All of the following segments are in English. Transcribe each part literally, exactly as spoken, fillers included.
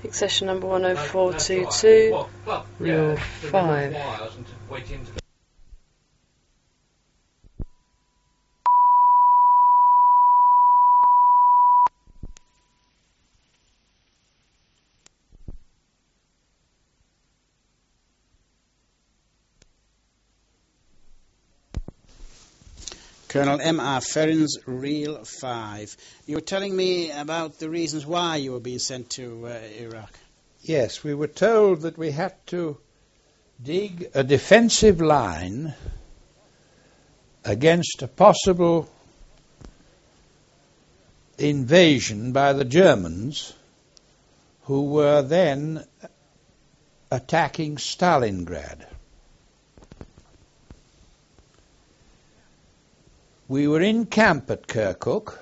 Session number one oh four two two, reel five. Colonel M R Ferrins, Reel five. You were telling me about the reasons why you were being sent to uh, Iraq. Yes, we were told that we had to dig a defensive line against a possible invasion by the Germans, who were then attacking Stalingrad. We were in camp at Kirkuk,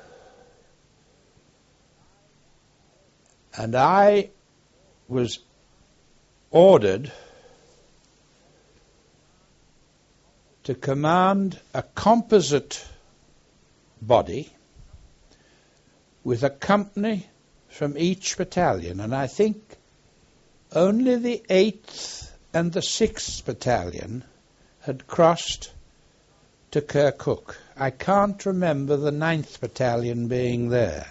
and I was ordered to command a composite body with a company from each battalion, and I think only the eighth and the sixth battalion had crossed to Kirkuk. I can't remember the ninth battalion being there.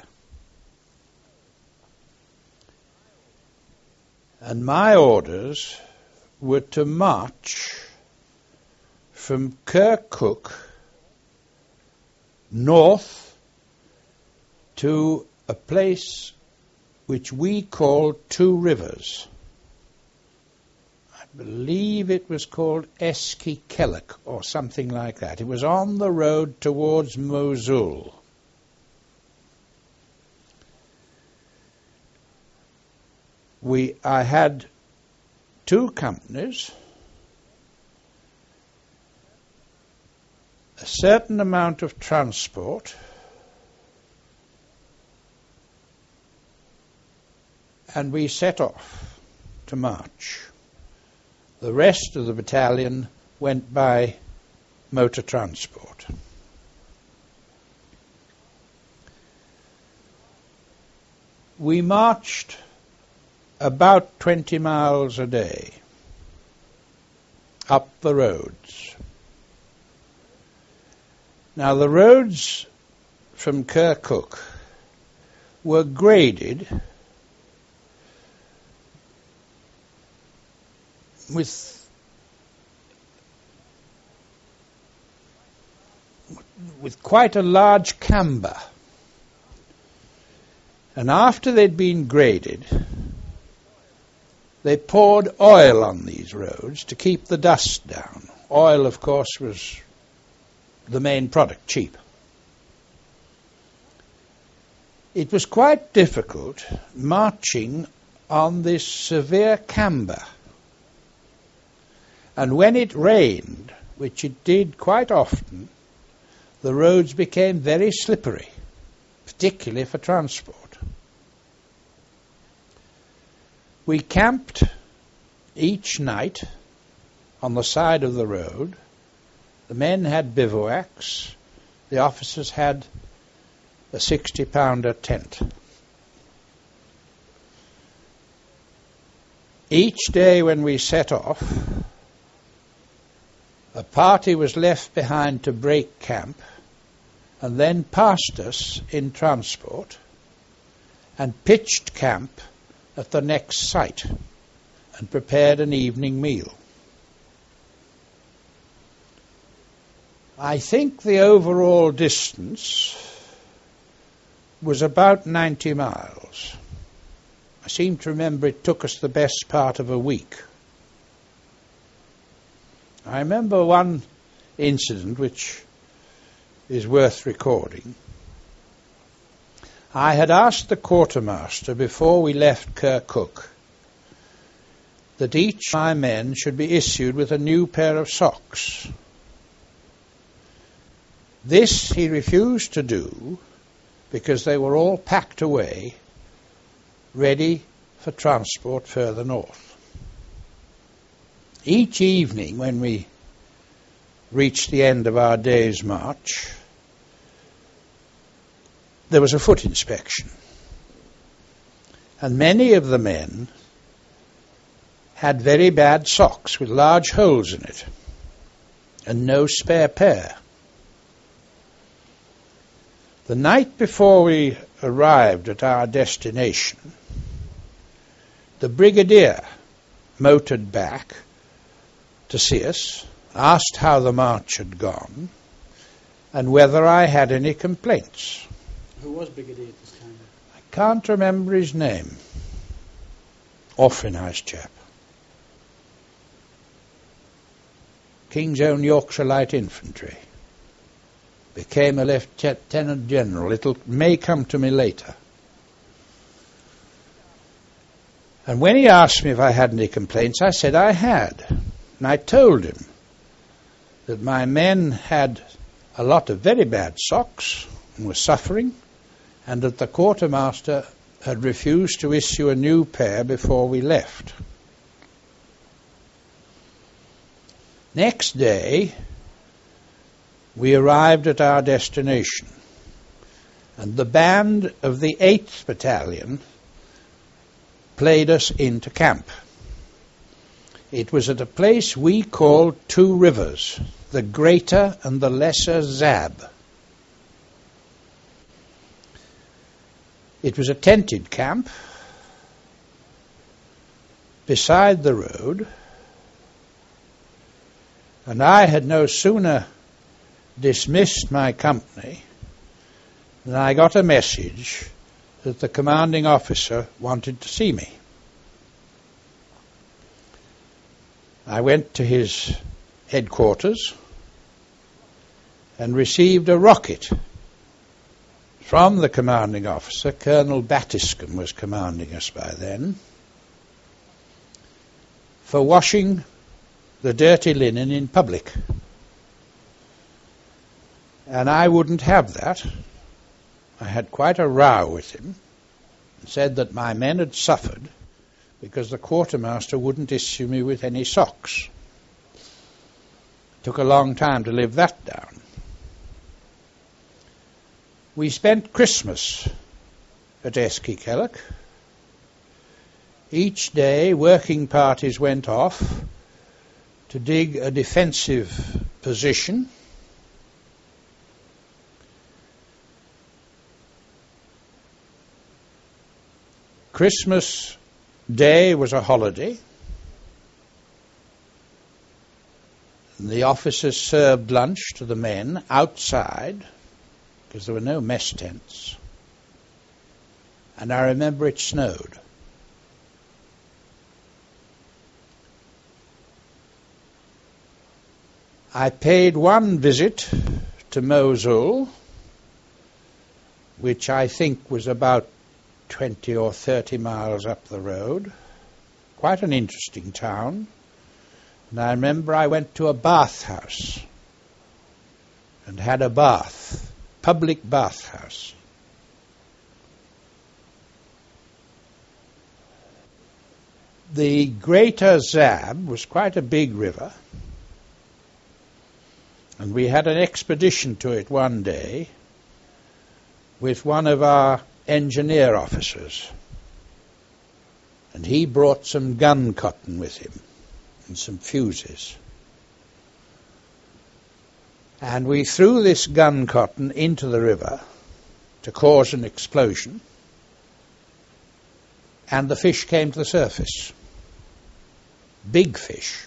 And my orders were to march from Kirkuk north to a place which we called Two Rivers. I believe it was called Eski Kelek or something like that. It was on the road towards Mosul. We, I had two companies, a certain amount of transport, and we set off to march. The rest of the battalion went by motor transport. We marched about twenty miles a day up the roads. Now the roads from Kirkuk were graded with with quite a large camber. And after they'd been graded, they poured oil on these roads to keep the dust down. Oil, of course, was the main product, cheap. It was quite difficult marching on this severe camber. And when it rained, which it did quite often, the roads became very slippery, particularly for transport. We camped each night on the side of the road. The men had bivouacs. The officers had a sixty-pounder tent. Each day when we set off, a party was left behind to break camp and then passed us in transport and pitched camp at the next site and prepared an evening meal. I think the overall distance was about ninety miles. I seem to remember it took us the best part of a week. I remember one incident which is worth recording. I had asked the quartermaster before we left Kirkuk that each of my men should be issued with a new pair of socks. This he refused to do because they were all packed away, ready for transport further north. Each evening when we reached the end of our day's march, there was a foot inspection. And many of the men had very bad socks with large holes in it and no spare pair. The night before we arrived at our destination, the brigadier motored back to see us, asked how the march had gone, and whether I had any complaints. Who was brigadier at this time? I can't remember his name. Awfully nice chap. King's Own Yorkshire Light Infantry. Became a lieutenant general. It may come to me later. And when he asked me if I had any complaints, I said I had. And I told him that my men had a lot of very bad socks and were suffering, and that the quartermaster had refused to issue a new pair before we left. Next day, we arrived at our destination, and the band of the eighth Battalion played us into camp. It was at a place we called Two Rivers, the Greater and the Lesser Zab. It was a tented camp beside the road, and I had no sooner dismissed my company than I got a message that the commanding officer wanted to see me. I went to his headquarters and received a rocket from the commanding officer. Colonel Battiscombe was commanding us by then, for washing the dirty linen in public. And I wouldn't have that. I had quite a row with him and said that my men had suffered because the quartermaster wouldn't issue me with any socks. It took a long time to live that down. We spent Christmas at Esquikelloch. Each day working parties went off to dig a defensive position. Christmas Day was a holiday. The officers served lunch to the men outside because there were no mess tents. And I remember it snowed. I paid one visit to Mosul, which I think was about twenty or thirty miles up the road. Quite an interesting town. And I remember I went to a bathhouse and had a bath, public bathhouse. The Greater Zab was quite a big river, and we had an expedition to it one day with one of our engineer officers, and he brought some gun cotton with him and some fuses, and we threw this gun cotton into the river to cause an explosion, and the fish came to the surface. Big fish.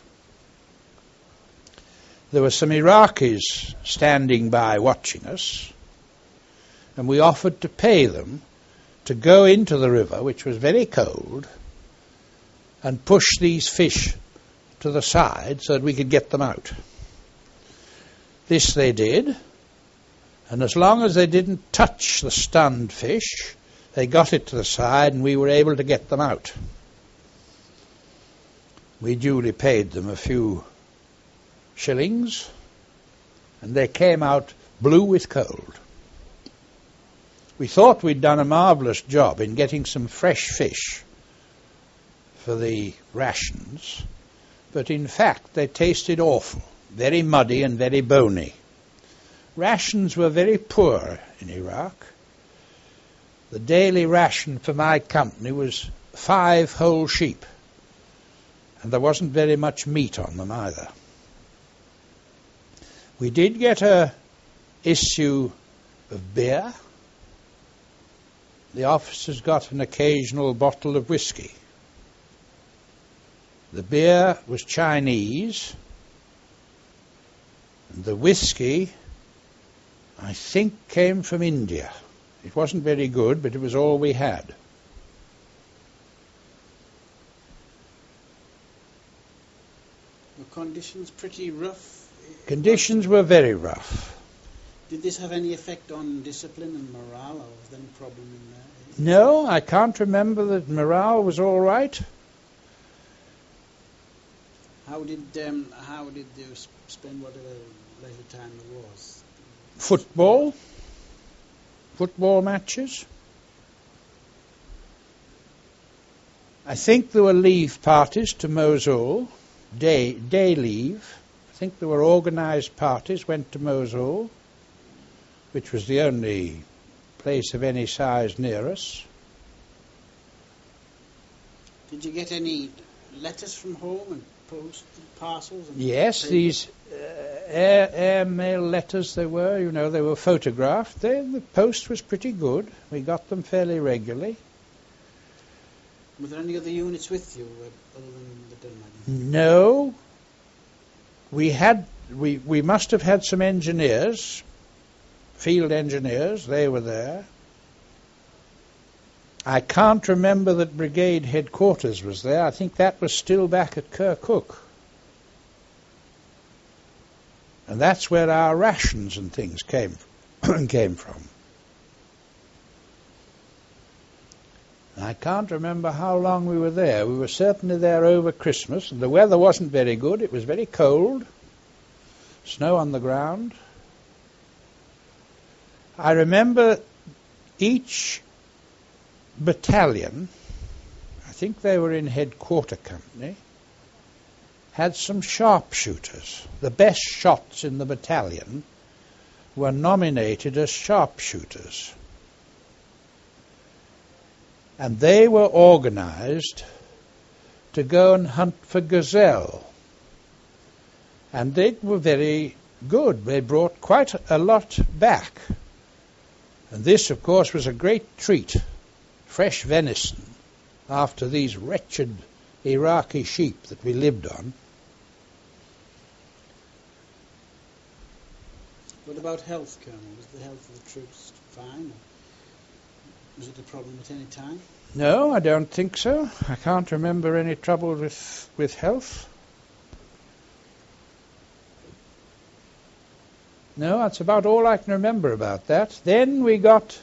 There were some Iraqis standing by watching us, and we offered to pay them to go into the river, which was very cold, and push these fish to the side so that we could get them out. This they did, and as long as they didn't touch the stunned fish, they got it to the side and we were able to get them out. We duly paid them a few shillings, and they came out blue with cold. We thought we'd done a marvellous job in getting some fresh fish for the rations, but in fact they tasted awful, very muddy and very bony. Rations were very poor in Iraq, the daily ration for my company was five whole sheep, and there wasn't very much meat on them either. We did get a issue of beer. The officers got an occasional bottle of whiskey. The beer was Chinese, and the whiskey, I think, came from India. It wasn't very good, but it was all we had. Were conditions pretty rough? Conditions were very rough. Did this have any effect on discipline and morale, or was there any problem in there? No, I can't remember that morale was all right. How did um, how did you sp- spend whatever leisure time there was? Football, football matches. I think there were leave parties to Mosul, day day leave. I think there were organised parties went to Mosul, which was the only place of any size near us. Did you get any letters from home and post parcels? And yes, papers? these uh, air, air mail letters they were, you know, they were photographed. They, the post was pretty good. We got them fairly regularly. Were there any other units with you uh, other than the Dunmaggen? No. We had, we, we must have had some engineers, field engineers, they were there. I can't remember that brigade headquarters was there. I think that was still back at Kirkuk. And that's where our rations and things came came from. I can't remember how long we were there. We were certainly there over Christmas, and the weather wasn't very good. It was very cold, snow on the ground. I remember each battalion, I think they were in headquarter company, had some sharpshooters. The best shots in the battalion were nominated as sharpshooters. And they were organised to go and hunt for gazelle. And they were very good. They brought quite a lot back. And this, of course, was a great treat. Fresh venison after these wretched Iraqi sheep that we lived on. What about health, Colonel? Was the health of the troops fine? Or was it a problem at any time? No, I don't think so. I can't remember any trouble with, with health. No, that's about all I can remember about that. Then we got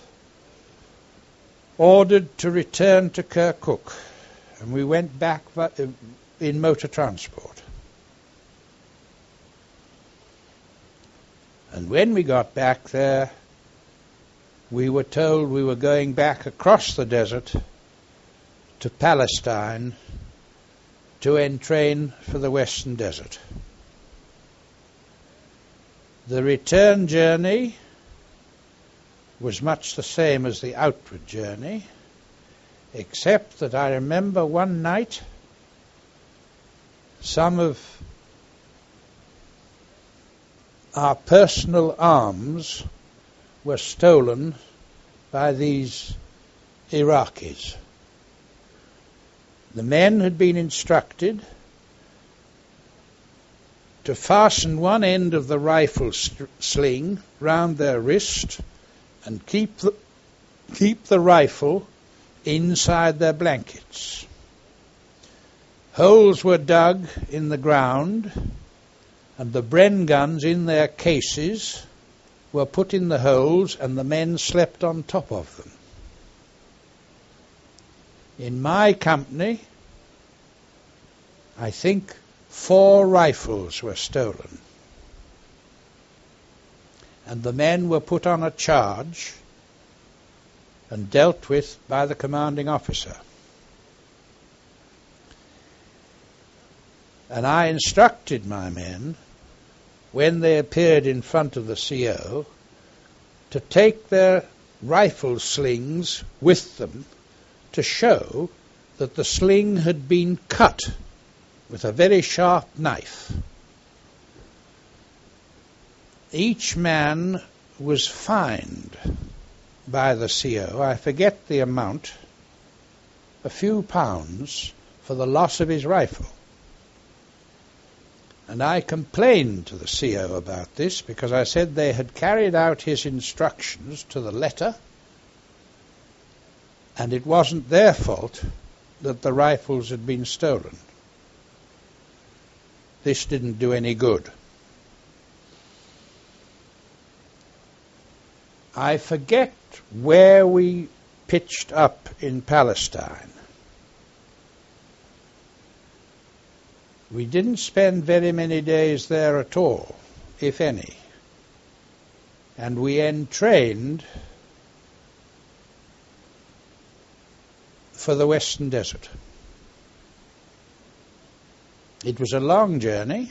ordered to return to Kirkuk, and we went back in motor transport. And when we got back there, we were told we were going back across the desert to Palestine to entrain for the Western Desert. The return journey was much the same as the outward journey, except that I remember one night some of our personal arms were stolen by these Iraqis. The men had been instructed to fasten one end of the rifle st- sling round their wrist and keep the, keep the rifle inside their blankets. Holes were dug in the ground, and the Bren guns in their cases were put in the holes, and the men slept on top of them. In my company, I think four rifles were stolen, and the men were put on a charge and dealt with by the commanding officer. And I instructed my men, when they appeared in front of the C O, to take their rifle slings with them to show that the sling had been cut with a very sharp knife. Each man was fined by the C O, I forget the amount, a few pounds for the loss of his rifle. And I complained to the C O about this because I said they had carried out his instructions to the letter, and it wasn't their fault that the rifles had been stolen. This didn't do any good. I forget where we pitched up in Palestine. We didn't spend very many days there at all, if any. And we entrained for the Western Desert. It was a long journey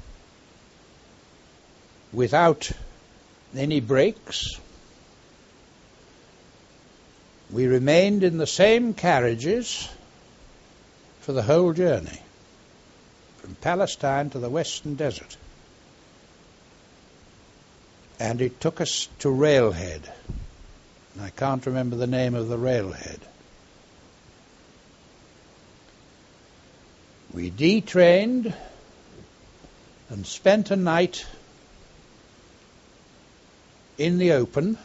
without any breaks. We remained in the same carriages for the whole journey, from Palestine to the Western Desert. And it took us to Railhead. I can't remember the name of the railhead. We detrained and spent a night in the open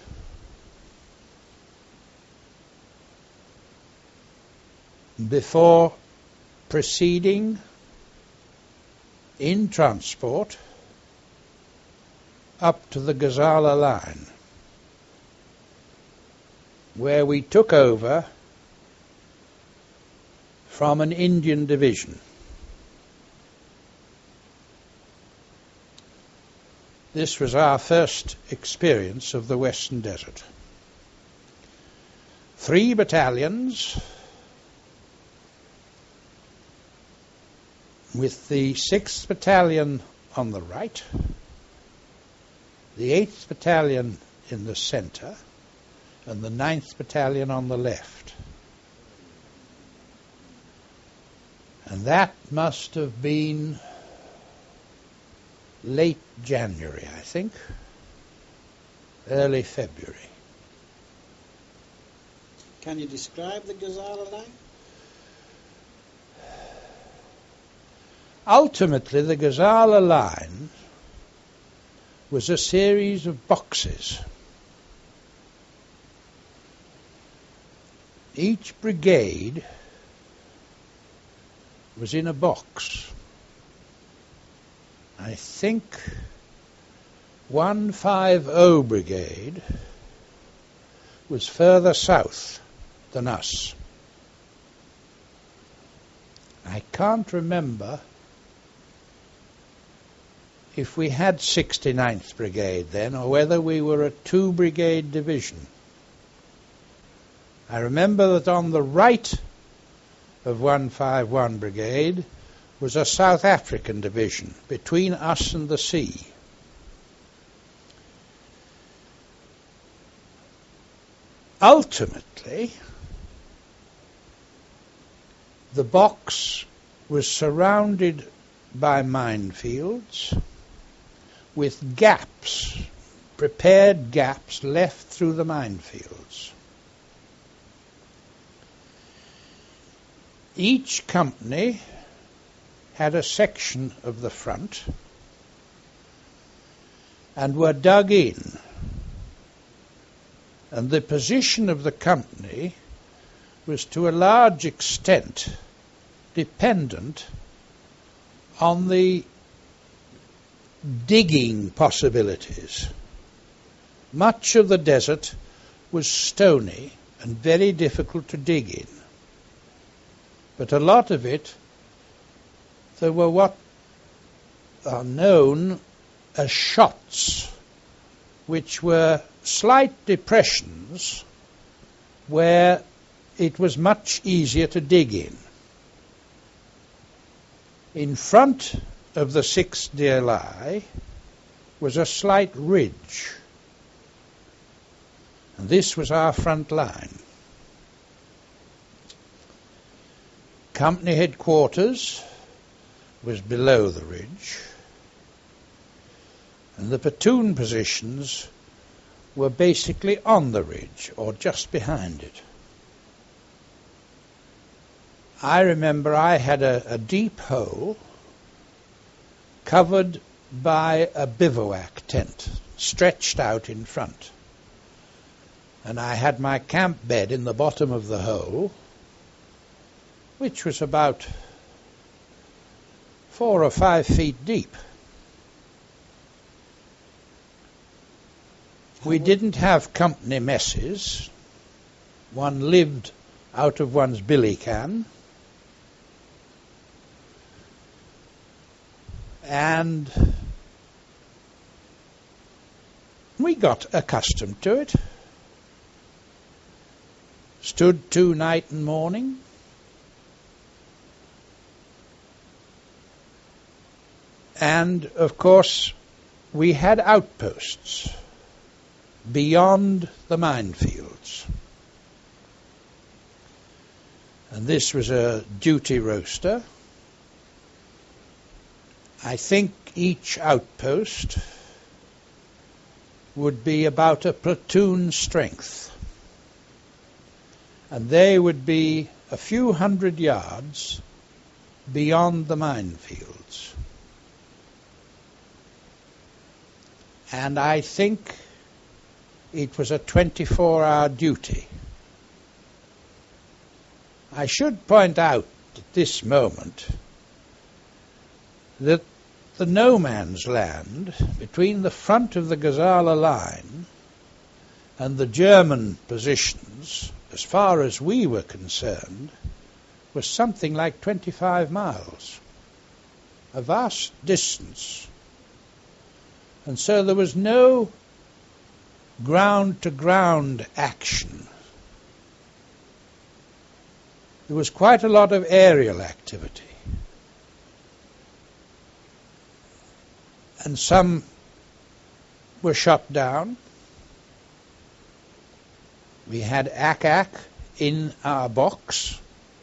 before proceeding in transport up to the Ghazala line, where we took over from an Indian division. This was our first experience of the Western Desert. Three battalions, with the sixth Battalion on the right, the eighth Battalion in the centre, and the ninth Battalion on the left. And that must have been late January, I think, early February. Can you describe the Ghazala line? Ultimately, the Ghazala line was a series of boxes. Each brigade was in a box. I think one fifty Brigade was further south than us. I can't remember if we had sixty-ninth Brigade then, or whether we were a two-brigade division. I remember that on the right of one fifty-one Brigade was a South African division between us and the sea. Ultimately, the box was surrounded by minefields with gaps, prepared gaps left through the minefields. Each company had a section of the front and were dug in, and the position of the company was to a large extent dependent on the digging possibilities. Much of the desert was stony and very difficult to dig in, but a lot of it, there were what are known as shots, which were slight depressions where it was much easier to dig in. In front of the sixth D L I was a slight ridge, And this was our front line. Company headquarters was below the ridge, and the platoon positions were basically on the ridge or just behind it. I remember I had a, a deep hole covered by a bivouac tent stretched out in front, and I had my camp bed in the bottom of the hole, which was about four or five feet deep. We didn't have company messes. One lived out of one's billy can. And we got accustomed to it. Stood to night and morning. And, of course, we had outposts beyond the minefields. And this was a duty roster. I think each outpost would be about a platoon strength. And they would be a few hundred yards beyond the minefields. And I think it was a twenty-four hour duty. I should point out at this moment that the no man's land between the front of the Gazala line and the German positions, as far as we were concerned, was something like twenty-five miles, a vast distance. And so there was no ground-to-ground action. There was quite a lot of aerial activity. And some were shot down. We had A C A C in our box.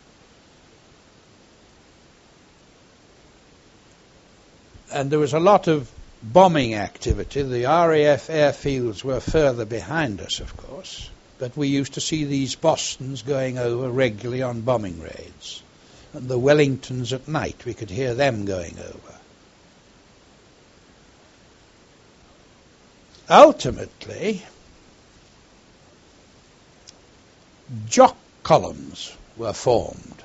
And there was a lot of bombing activity. The R A F airfields were further behind us, of course, but we used to see these Bostons going over regularly on bombing raids. And the Wellingtons at night, we could hear them going over. Ultimately, jock columns were formed.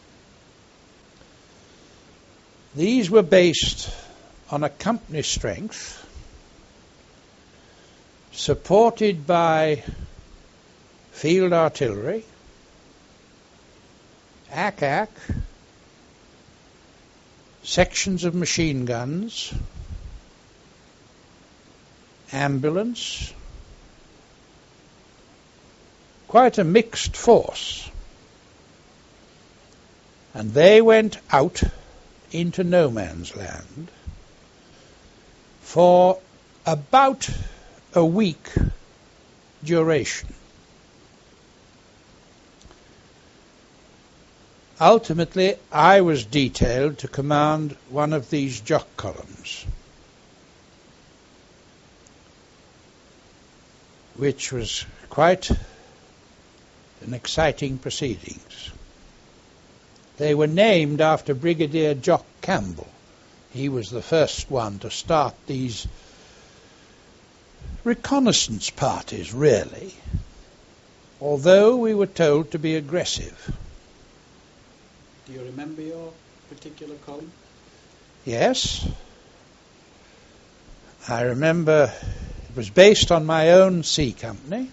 These were based on a company strength, supported by field artillery, A C A C, sections of machine guns, ambulance, quite a mixed force. And they went out into no man's land for about a week duration. Ultimately, I was detailed to command one of these jock columns, which was quite an exciting proceedings. They were named after Brigadier Jock Campbell. He was the first one to start these reconnaissance parties, really, although we were told to be aggressive. Do you remember your particular column? Yes. I remember it was based on my own C company.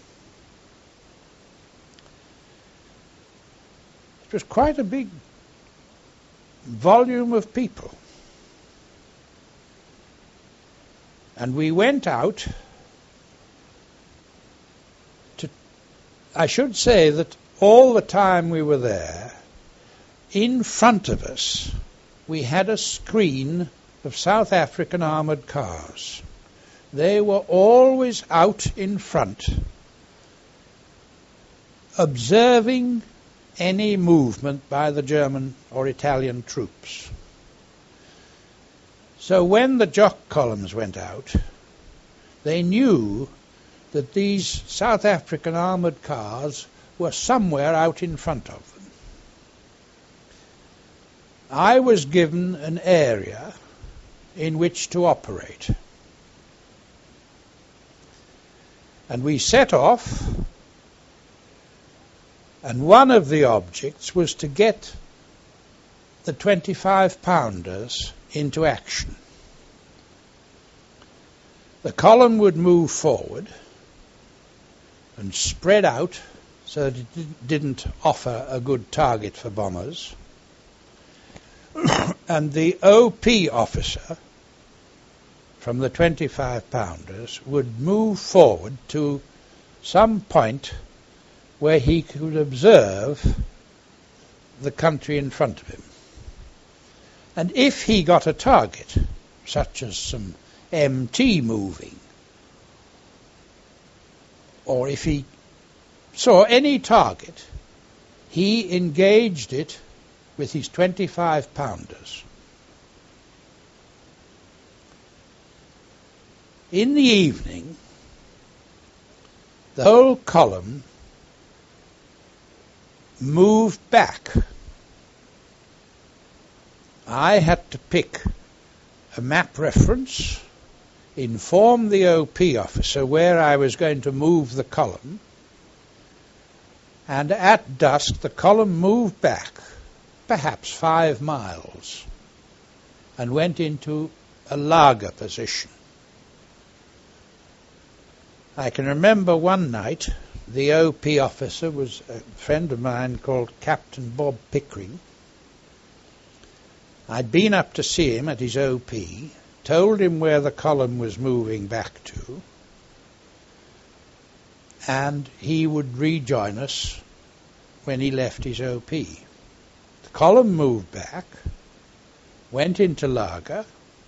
It was quite a big volume of people. And we went out to, I should say that all the time we were there, in front of us, we had a screen of South African armoured cars. They were always out in front, observing any movement by the German or Italian troops. So when the Jock columns went out, they knew that these South African armoured cars were somewhere out in front of them. I was given an area in which to operate. And we set off, and one of the objects was to get the twenty-five pounders into action. The column would move forward and spread out so that it didn't offer a good target for bombers. And the O P officer from the twenty-five pounders would move forward to some point where he could observe the country in front of him. And if he got a target, such as some M T moving, or if he saw any target, he engaged it with his twenty-five pounders. In the evening, the whole column moved back. I had to pick a map reference, inform the O P officer where I was going to move the column, and at dusk the column moved back perhaps five miles and went into a lager position. I can remember one night the O P officer was a friend of mine called Captain Bob Pickering. I'd been up to see him at his O P, told him where the column was moving back to, and he would rejoin us when he left his O P. The column moved back, went into lager,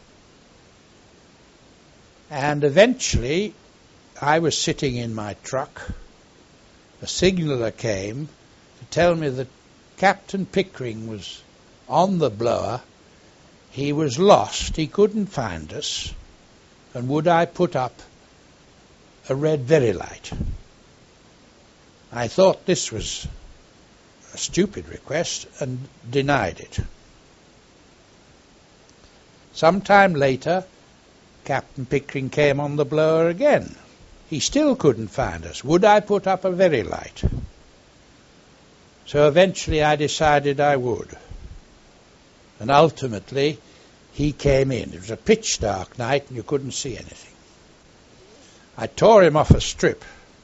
and eventually I was sitting in my truck. A signaller came to tell me that Captain Pickering was on the blower. He was lost, he couldn't find us, and would I put up a red very light? I thought this was a stupid request and denied it. Some time later, Captain Pickering came on the blower again. He still couldn't find us. Would I put up a very light? So eventually I decided I would. And ultimately he came in. It was a pitch dark night and you couldn't see anything. I tore him off a strip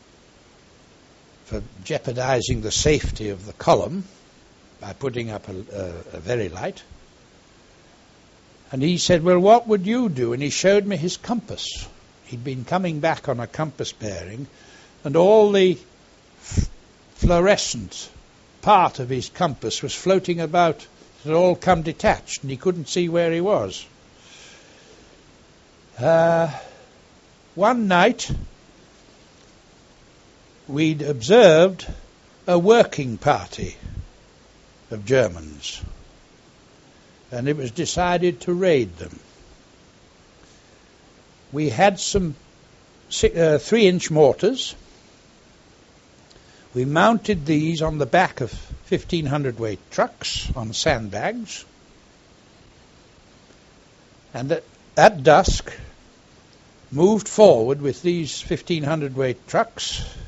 for jeopardizing the safety of the column by putting up a, a, a very light. And he said, well, what would you do? And he showed me his compass. He'd been coming back on a compass bearing, and all the f- fluorescent part of his compass was floating about. It had all come detached, and he couldn't see where he was. Uh, one night, we'd observed a working party of Germans, and it was decided to raid them. We had some uh, three-inch mortars. We mounted these on the back of fifteen hundred weight trucks on sandbags. And at, at dusk, moved forward with these fifteen hundred weight trucks